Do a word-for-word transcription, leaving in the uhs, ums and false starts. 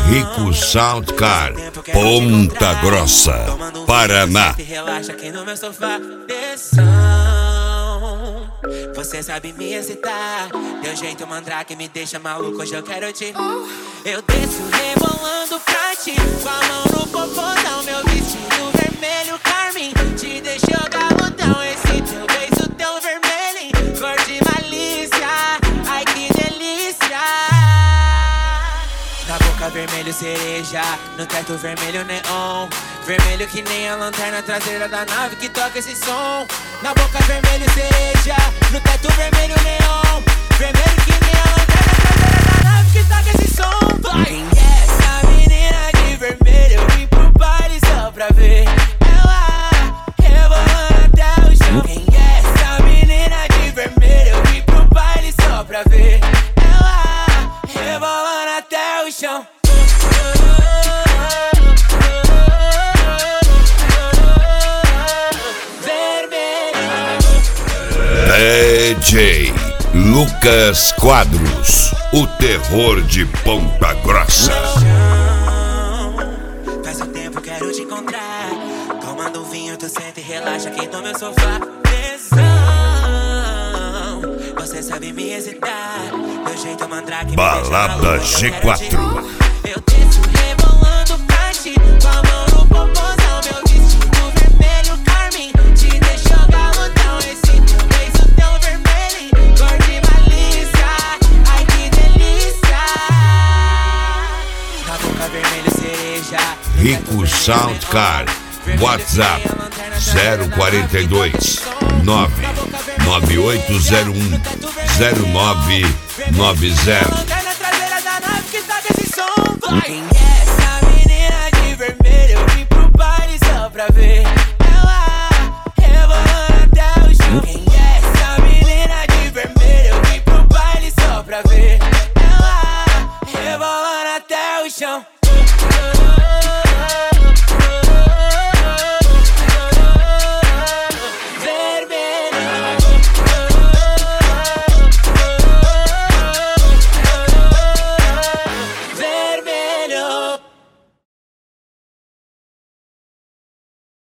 Rico Soundcar, Ponta Grossa, Paraná. Relaxa aqui no meu sofá. Você sabe me excitar. Teu jeito mandrake me deixa maluco. Hoje eu quero te. Eu desço rebolando pra ti, com a mão no popozão. Meu vestido vermelho carmim te deixou galudão. Esse teu beijo tão vermelho, cor de malícia. Ai que delícia. Na boca vermelho cereja, no teto vermelho neon. Vermelho que nem a lanterna traseira da nave que toca esse som. Na boca vermelho cereja, no teto vermelho neon. Vermelho que nem a lanterna traseira da nave que toca esse som. Quem é essa menina de vermelho? Eu vim pro baile só pra ver ela rebolando até o chão. Quem é essa menina de vermelho? Eu vim pro baile só pra ver ela rebolando até o chão. D J Lucas Quadros, o terror de Ponta Grossa. Faz um tempo quero te encontrar. Tomando um vinho, tu senta e relaxa aqui no meu sofá. Tesão, você sabe me excitar. Meu jeito mandrake. Balada G quatro. Eu desço rebolando pra ti, com a mão no popozão. Meu vestido vermelho carmim te deixou galudão. Esse teu beijo tão vermelho, cor de malícia. Ai que delícia. Na boca vermelho cereja, Rico Soundcar, WhatsApp zero quarenta e dois, nove nove oito zero um, zero nove nove zero.